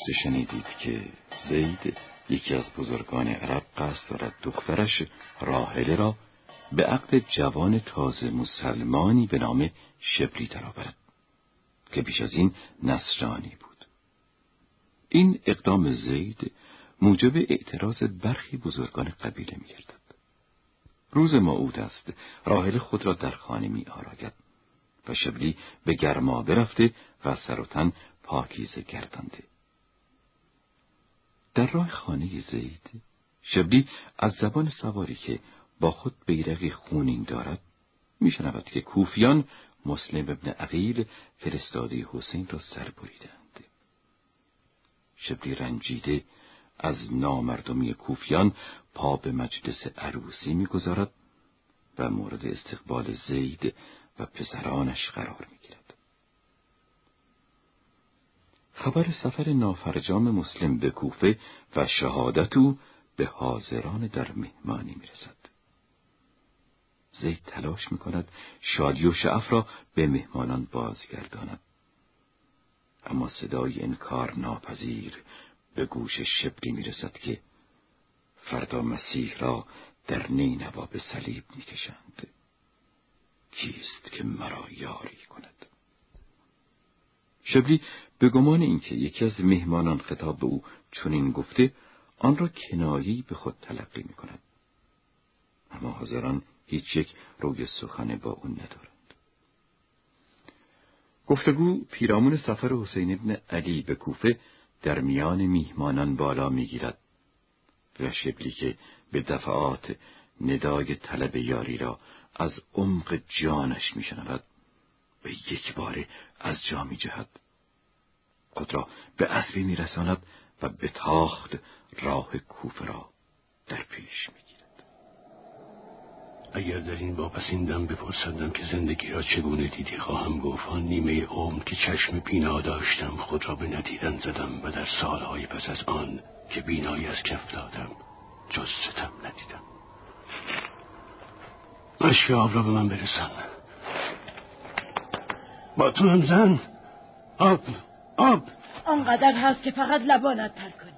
گذشته شنیدید که زید یکی از بزرگان عرب قصد دارد دخترش راحله را به عقد جوان تازه مسلمانی به نام شبلی درآورد که پیش از این نصرانی بود. این اقدام زید موجب اعتراض برخی بزرگان قبیله می گردد. روز موعود است، راحله خود را در خانه می آراید و شبلی به گرمابه رفته و سر و تن پاکیزه گردانده. در راه خانه زید، شبلی از زبان سواری که با خود بیرقی خونین دارد میشنود که کوفیان مسلم ابن عقیل فرستاده حسین را سر بریدند. شبلی رنجیده از نامردمی کوفیان پا به مجلس عروسی میگذارد و مورد استقبال زید و پسرانش قرار میگیرد. خبر سفر نافرجام مسلم به کوفه و شهادت او به حاضران در مهمانی میرسد. زید تلاش میکند شادی و شعف را به مهمانان بازگرداند، اما صدای انکار ناپذیر به گوش شبلی میرسد که فردا مسیح را در نینوا به صلیب میکشند. کیست که مرا یاری کند؟ شبلی به گمان اینکه یکی از مهمانان خطاب به او چنین گفته، آن را کنایه‌ای به خود تلقی میکند، اما حاضران هیچ یک روی سخن با او ندارند. گفتگو پیرامون سفر حسین ابن علی به کوفه در میان میهمانان بالا میگیرد و شبلی که به دفعات ندای طلب یاری را از عمق جانش میشنود به یک باره از جا میجهد، خود را به اسبی میرساند و به تاخت راه کوفه را در پیش میگیرد. اگر در این واپسیندم بپرسندم که زندگی را چگونه دیدی، خواهم گفت آن نیمه عمر که چشم بینا داشتم خود را به ندیدن زدم و در سالهای پس از آن که بینایی از کف دادم جز ستم ندیدم. اشک آب را به من برسان. با تو هم زن. آب آنقدر هست که فقط لبانت تر کنی.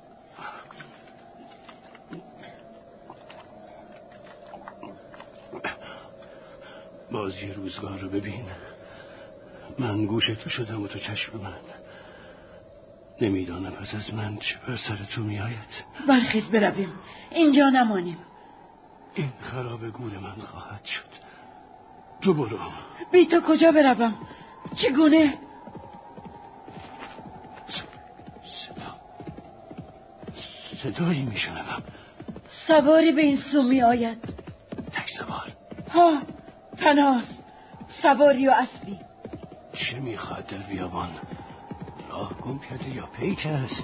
بازی روزگار رو ببین. من گوش تو شدم و تو چشم من. نمیدانم پس از من چه بر سر تو می آید. برخیز برویم، اینجا نمانیم. این خراب گور من خواهد شد. تو برو. بی تو کجا بروم؟ چگونه؟ صدایی می شنوم. سواری به این سو می آید. تک سوار. ها، تنهاست. سواری و اسبی. چه می خواهد در بیابان؟ راه گم کرده یا پیک است؟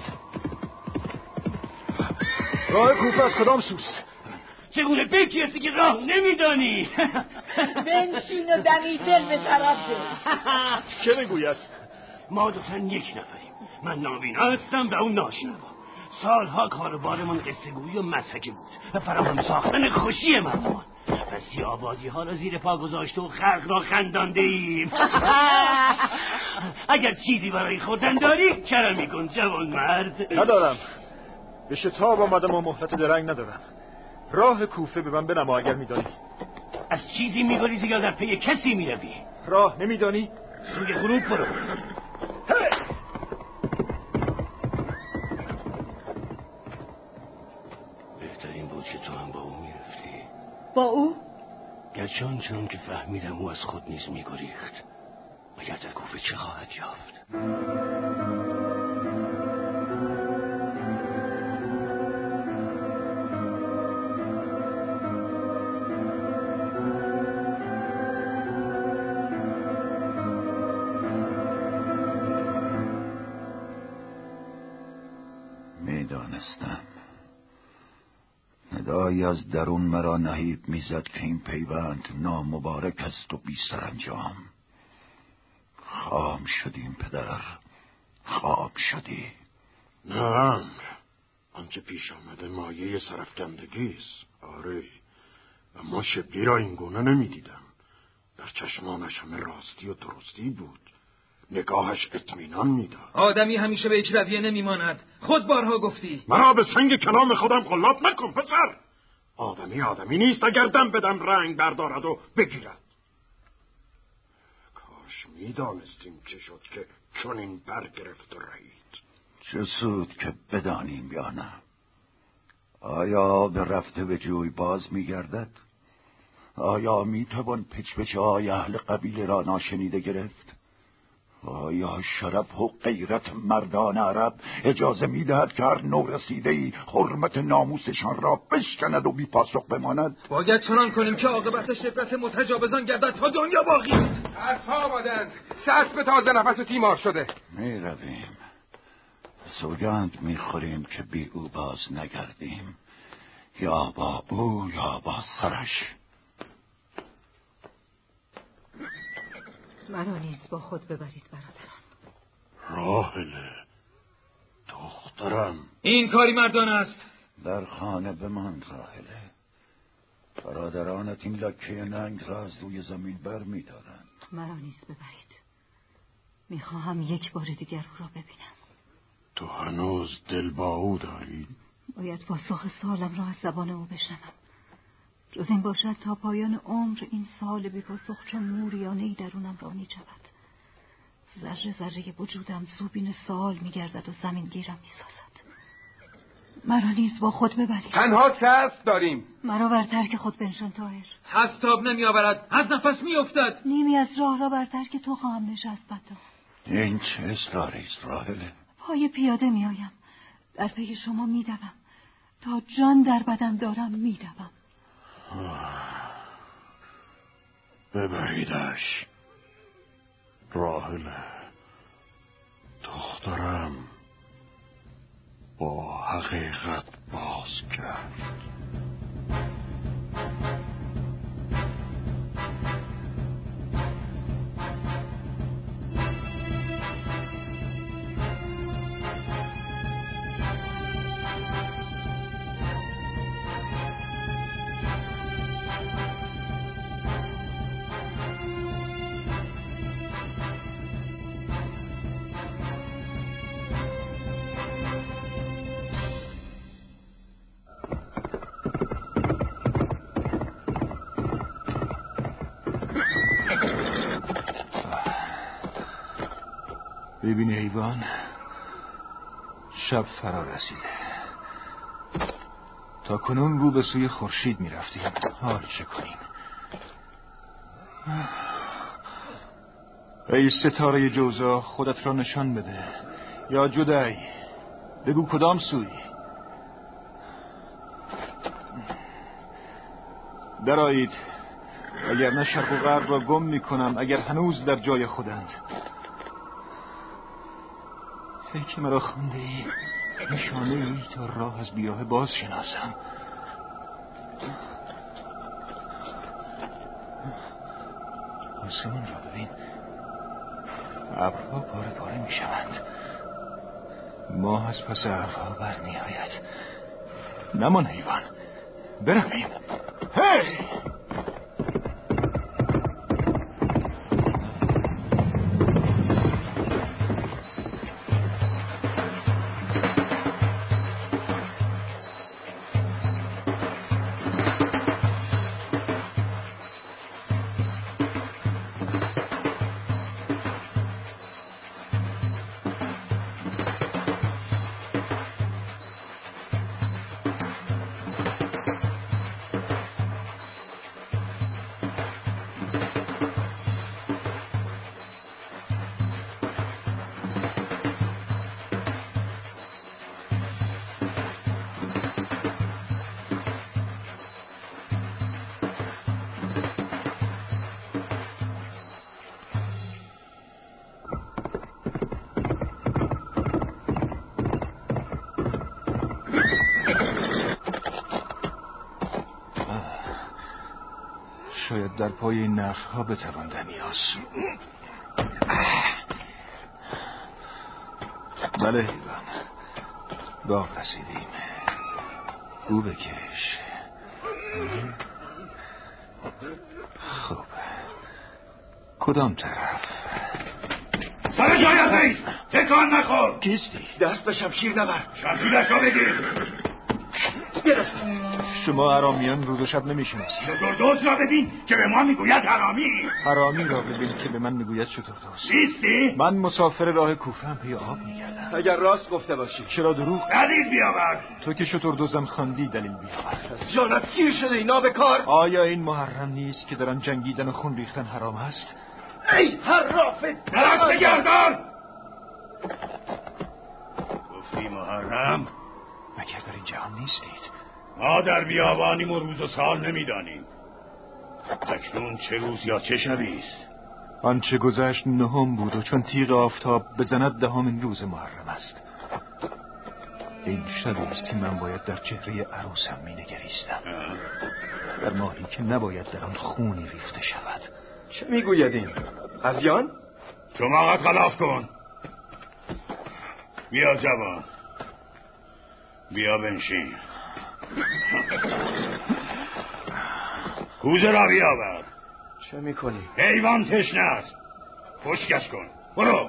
راه کوفه از کدام سوست؟ چگونه پیکی هستی که راه نمیدانی؟ بنشین و دمی دل به طرف ده. چه میگوید؟ ما دو تن یک نفریم. من نابینا هستم و اون ناشنوا. سالها کاروبارمون قصه گویی و مسحکه بود و فراهم ساختن خوشی مردمان. پسی آبادی ها را زیر پا گذاشته و خلق را خندانده ایم. اگر چیزی برای خوردن داری کرمی کن جوان مرد. ندارم، به شتاب آمدم و مهلت درنگ ندارم. راه کوفه به من بنما اگر میدانی. از چیزی میگریزی یا در پی کسی میروی؟ راه نمیدانی؟ روی غروب برو. بهترین بود که تو هم با او میرفتی. با او؟ گرچه آنچنان که فهمیدم او از خود نیز میگریخت. مگر در کوفه چه خواهد یافت؟ میدانستم. ندایی از درون مرا نهیب میزد که این پیوند نامبارک است و بی سرانجام. خام شدیم پدر، خواب شدی. نه، آنچه پیش آمده مایه سرفکندگی است. آره، و ما شبلی را این گونه نمیدیدم. در چشمانش همه راستی و درستی بود. نگاهش اطمینان میداد. آدمی همیشه به یک رویه نمیماند. خود بارها گفتی. مرا به سنگ کلام خودم غلات نکن پسر. آدمی نیست اگر دم بدم رنگ بردارد و بگیرد. کاش میدانستیم چه شد که چنین برگرفت و رهید. چه سود که بدانیم یا نه؟ آیا به رفته به جوی باز میگردد؟ آیا میتوان پچ های اهل قبیله را ناشنیده گرفت؟ آیا شرف و غیرت مردان عرب اجازه میدهد که هر نورسیده‌ای حرمت ناموسشان را بشکند و بی پاسخ بماند؟ باید چنان کنیم که عاقبت شبرت متجاوزان گردد تا دنیا باقی است. حرفا آمدند، سرس به تازه نفس و تیمار شده. میرویم، سوگند میخوریم که بی او باز نگردیم، یا با او یا با سرش. مرا نیز با خود ببرید برادران. راحله دخترم، این کاری مردان است. در خانه بماند راحله. برادرانت این لکه ننگ را از روی زمین بر می‌دارند. مرا نیز ببرید. میخواهم یک بار دیگر او را ببینم. تو هنوز دل با او داری؟ باید پاسخ سوالم را از زبان او بشنوم. جز این باشد تا پایان عمر این سوال بی پاسخ چون موریانه‌ای درونم را می‌جوید. ذره ذره وجودم زوبین سوال می‌گردد و زمین گیرم می‌سازد. مرا نیز با خود ببرید. تنها سرس داریم. مرا بر ترک خود بنشان طاهر. هستاب نمی‌آورد، از نفس می‌افتد. نیمی از راه را بر ترک تو خواهم نشست بدا. این چه اصراری است راحله؟ پای پیاده می‌آیم، در پی شما می‌دوم، تا جان در بدن دارم می‌دوم. ببریدش راحله دخترم، با حقیقت باز کرد. ببین حیوان، شب فرا رسیده. تا کنون گو به سوی خورشید می رفتیم. حال چه کنیم؟ ای ستاره جوزا، خودت را نشان بده. یا جدای بگو کدام سوی؟ درآیید، اگر نه شرق و غرب را گم می کنم، اگر هنوز در جای خودند. ای که مرا خونده ای، نشانه ای تا راه از بیراه باز شناسم. آسمان را ببین، ابرها پاره پاره می شوند. ماه از پس ابرها بر می آید. نمان حیوان، برویم. هی! شاید در پای این نخل‌ها بتوان دمیاز. بله حیوان، باغ رسیدیم. گو بکش. خب کدام طرف؟ حالا جایت نیست. تکان نخور. کیستی؟ دست به شمشیر نبر. شمشیرش را بگیر. شما حرامیان روز و شب نمیشناسید. شتردوز را ببین که به ما میگوید حرامی. حرامی را ببین که به من میگوید شتردوز. نیستی؟ من مسافر راه کوفه هم پی آب میگردم. اگر راست گفته باشی. چرا دروغ؟ دلیل بیاور. تو که شتردوزم خواندی دلیل بیاور. جانت سیر شده اینا به کار. آیا این محرم نیست که دارن جنگیدن و خون ریختن حرام هست؟ ای حرافت درست بگردان. گفتی محرم؟ مگر در این جهان نیستید؟ ما در بیابانیم و روز و سال نمیدانیم. اکنون چه روز یا چه شبی است؟ آنچه گذشت 9 بود و چون تیغ آفتاب بزند 10 روز محرم است. این شبی است که من باید در چهره عروسم می نگریستم، در ماهی که نباید در آن خونی ریخته شود. چه میگوید این؟ از جان؟ چماقت خلاف کن. بیا جوان، بیا بنشین. کوزه را بیاور. چه میکنی؟ حیوان تشنه است، خشکش کن. برو.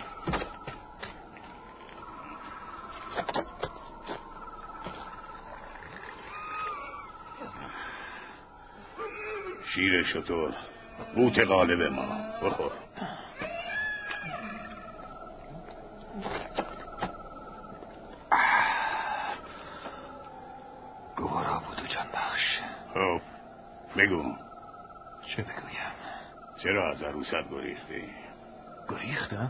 شیر شتر، قوت غالب ما، بخور. گوارا بود و جان بخش. خب بگو. چه بگویم؟ چرا از عروست گریختی؟ گریختم؟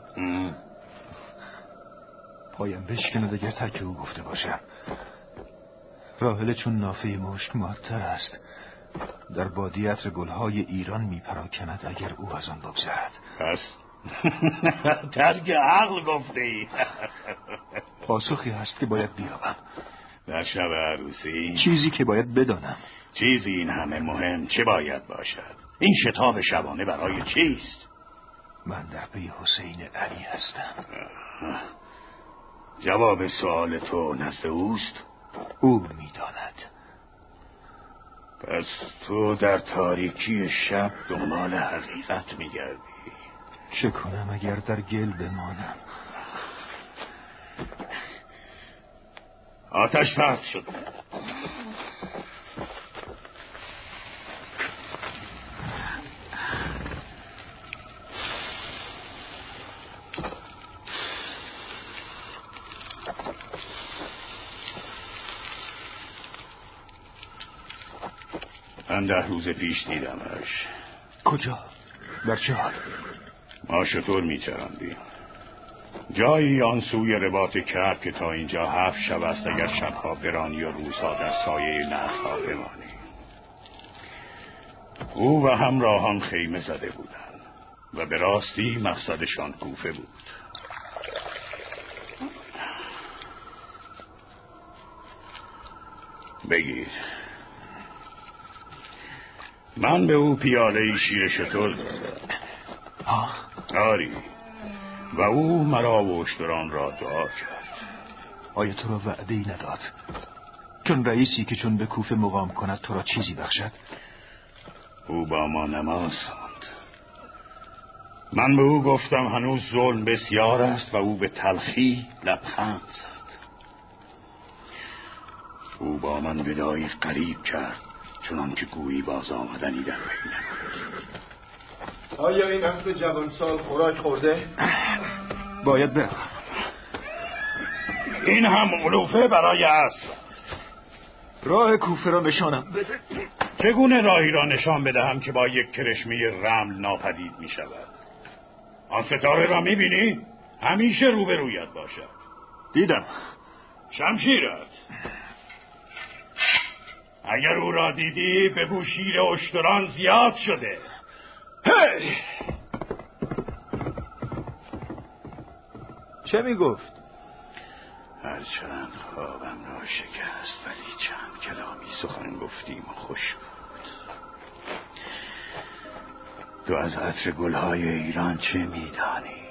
پایم بشکن و دگر ترک او گفته باشم. راحله چون نافه مشک معطر است، در بادی عطر گلهای ایران میپراکند اگر او از آن بگذرد. پس ترک عقل گفتی. پاسخی هست که باید بیابم. در شب عروسی چیزی که باید بدانم. چیزی این همه مهم چه باید باشد؟ این شتاب شبانه برای چیست؟ من در پی حسین علی هستم. جواب سوال تو نزد اوست؟ او میداند. پس تو در تاریکی شب دنبال حقیقت میگردی. چه کنم اگر در گل بمانم؟ آتش سرد شد. من 10 روز پیش دیدمش. کجا؟ در چه حال؟ ما شطور میچرندیم. جایی آن سوی رباط کعب که تا اینجا 7 شب است اگر شبها برانی و روزها در سایه نخلها بمانی. او و همراهان خیمه زده بودند و به راستی مقصدشان کوفه بود. بگیر. من به او پیاله شیر شتر دادم. آری. و او مرا و اشتران را دعا کرد. آیا تو را وعده‌ای نداد چون رئیسی که چون به کوفه مقام کند تو را چیزی بخشد؟ او با ما نماز خواند. من به او گفتم هنوز ظلم بسیار است و او به تلخی لبخند زد. او با من وداعی غریب کرد چنان که گویی باز آمدنی در بین بود. آیا این اسب جوانسال خوراک خورده؟ باید بروم. این هم علوفه برای اسب. راه کوفه را نشانم بده. چگونه راهی را نشان بدهم که با یک کرشمه رمل ناپدید می شود؟ آن ستاره را می بینی؟ همیشه روبرویت باشد. دیدم. شمشیرت. اگر او را دیدی بگو شیر اشتران زیاد شده. هی! چه می گفت؟ هرچند خوابم را شکست ولی چند کلامی سخن گفتیم و خوش بود. تو از عطر گلهای ایران چه میدانی؟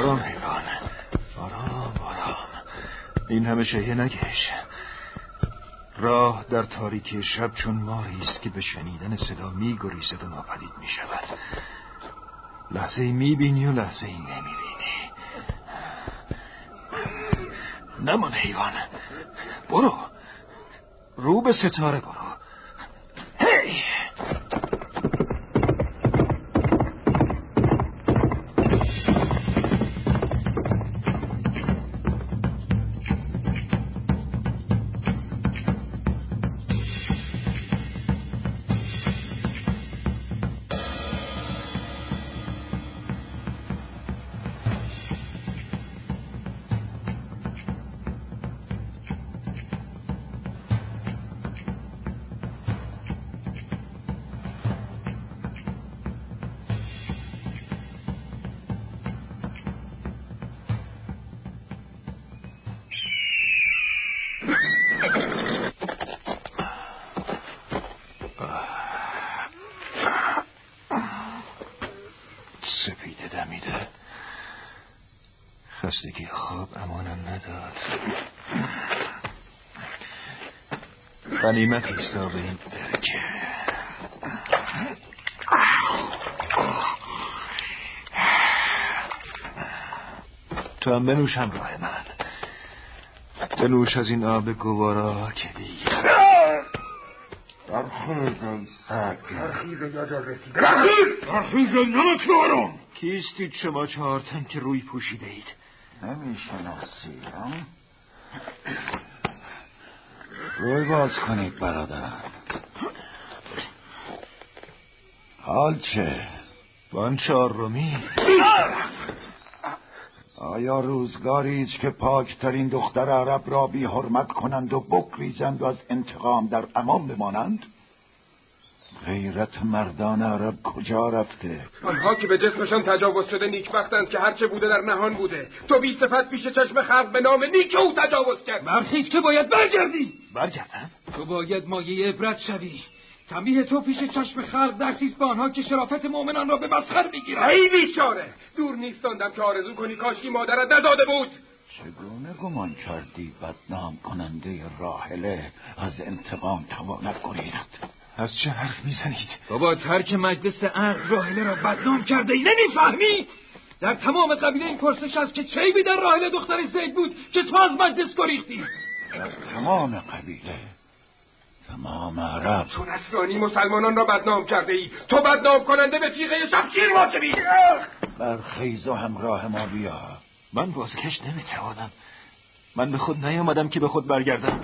آرام حیوان، آرام آرام. این همه شیه نکش. راه در تاریکی شب چون ماری است که به شنیدن صدا می‌گریزد و ناپدید می‌شود. لحظه‌ای می‌بینی و لحظه‌ای نمی‌بینی. نمان حیوان، برو رو به ستاره برو. هی! سپیده دمیده. خستگی خواب امانم نداد. غنیمت ایستا به این برکه. تو هم بنوش همراه من. بنوش از این آب گوارا که دیگر برخیز نمکدارم. کیستید شما 4 تن که روی پوشیده اید؟ نمیشناسی روی باز کنید برادرم. حال چه؟ وان 4می. آیا روزگاری است که پاکترین دختر عرب را بی حرمت کنند و بگریزند و از انتقام در امان بمانند؟ غیرت مردان عرب کجا رفته؟ آنها که به جسمشان تجاوز شده نیکبختند که هرچه بوده در نهان بوده. تو بی صفت پیش چشم خلق به نام نیک او تجاوز کرد. برخیز که باید برگردی. برگردم؟ تو باید مایه عبرت شوی. تنبیه تو پیش چشم خلق درسی است به آنها که شرافت مؤمنان را به مسخر میگیرند. ای بیچاره، دور نیستاندم که آرزو کنی کاشکی مادرت نداده بود. چگونه گمان کردی بدنام کننده راحله از انتقام تواند گریخت؟ از چه حرف میزنید؟ بابا ترک مجلس عقل راحله را بدنام کرده ای نمیفهمی؟ در تمام قبیله این پرسش است که چه عیبی در راحله دختر زید بود که تو از مجلس گریختی؟ در تمام قبیله، تمام عرب. تو نصرانی مسلمانان را بدنام کرده ای. تو بدنام کننده به تیغه شمشیر واجبی. برخیز و همراه ما بیا. من بازگشت نمیتوانم. من به خود نیامدم که به خود برگردم.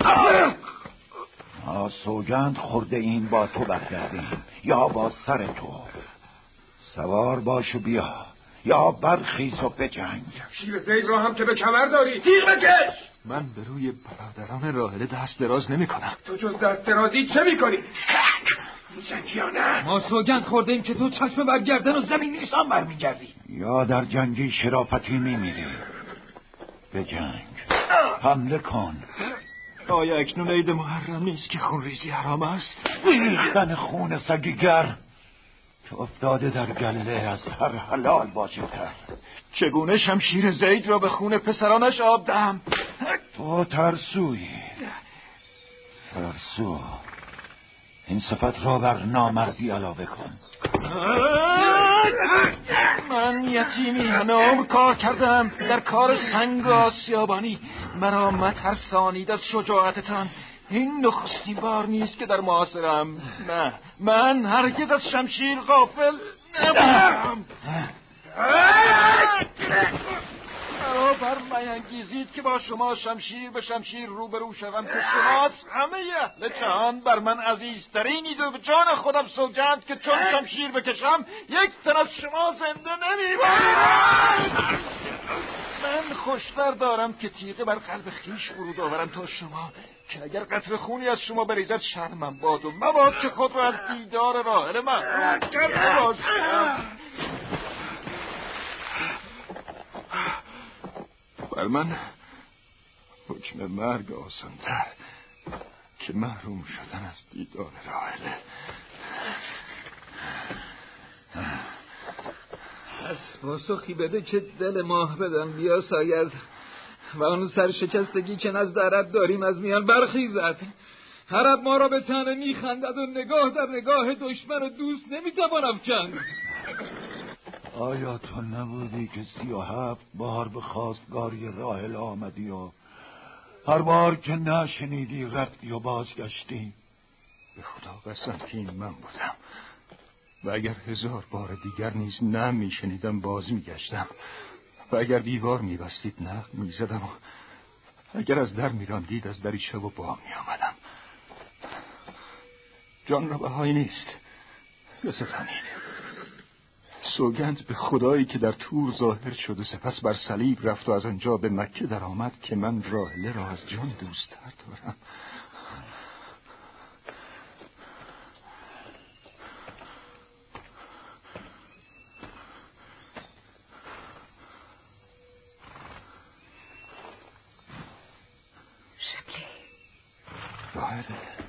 سوگند خورده این با تو برگردیم یا با سر تو. سوار باش و بیا یا برخیز و بجنگ. شیر زید را هم که به کمر داری تیغ بکش. من به روی برادران راحله دست دراز نمی کنم. تو جز دست درازی چه می کنی؟ میجنگی یا نه؟ ما سوگند خورده ایم که تو چشم برگردن و زمین نیسان برمیگردی. یا در جنگی شرافتی میمیری. بجنگ، حمله کن. آیا اکنون عید محرم نیست که خونریزی حرام است؟ ریختن خون سگیگر که افتاده در گله از هر حلال واجب‌تر. چگونه شمشیر زید را به خون پسرانش آب دهم؟ تو ترسویی. ترسو. این صفت را بر نامردی علاوه کن. من یتیمی هنوز کار کردم در کار سنگ آسیابانی. مرا مترسانید از شجاعتتان. این نخستین بار نیست که در معاصرم. نه، من هرگز از شمشیر غافل نبودم. مرا برمینگیزید که با شما شمشیر به شمشیر روبرو شوم که شما از همه اهل جهان بر من عزیزترینید و به جان خودم سوگند که چون شمشیر بکشم یک تن از شما زنده نمیمانم. من خوشتر دارم که تیغه بر قلب خیش فرود آورم تا شما، که اگر قطره خونی از شما بریزد شرمم باد و مباد که خود را از دیدار راحله محروم کرده باشم. بر من حکم مرگ آسان‌تر که محروم شدن از دیدار راحله. پس پاسخی بده که دل ماه بدم بیاساید و اون سرشکستگی که نزد عرب داریم از میان برخیزد. عرب ما را به طعنه میخندد و نگاه در نگاه دشمن و دوست نمیتوان افکند. آیا تو نبودی که 37 بار به خواستگاری راحل آمدی و هر بار که نشنیدی رفتی و بازگشتی؟ به خدا قسم که این من بودم و اگر 1000 بار دیگر نیز نه میشنیدم باز میگشتم و اگر دیوار میبستید نه میزدم و اگر از در میراندید از دریچه و با میآمدم. جان را بهایی نیست بستانید. سوگند به خدایی که در تور ظاهر شد و سپس بر صلیب رفت و از آنجا به مکه در آمد که من راحله را از جان دوست‌تر دارم. شبلی راحله